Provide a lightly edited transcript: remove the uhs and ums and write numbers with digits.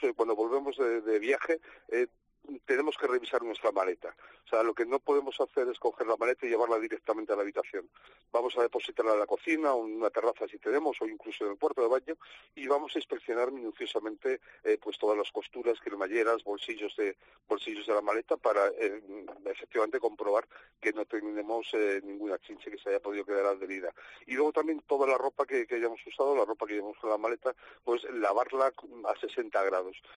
cuando volvemos de viaje, tenemos que revisar nuestra maleta. O sea, lo que no podemos hacer es coger la maleta y llevarla directamente a la habitación. Vamos a depositarla en la cocina, o en una terraza si tenemos, o incluso en el cuarto de baño, y vamos a inspeccionar minuciosamente pues todas las costuras, cremalleras, bolsillos de la maleta para efectivamente comprobar que no tenemos ninguna chinche que se haya podido quedar adherida. Y luego también toda la ropa que hayamos usado, la ropa que llevamos en la maleta, pues lavarla a 60 grados.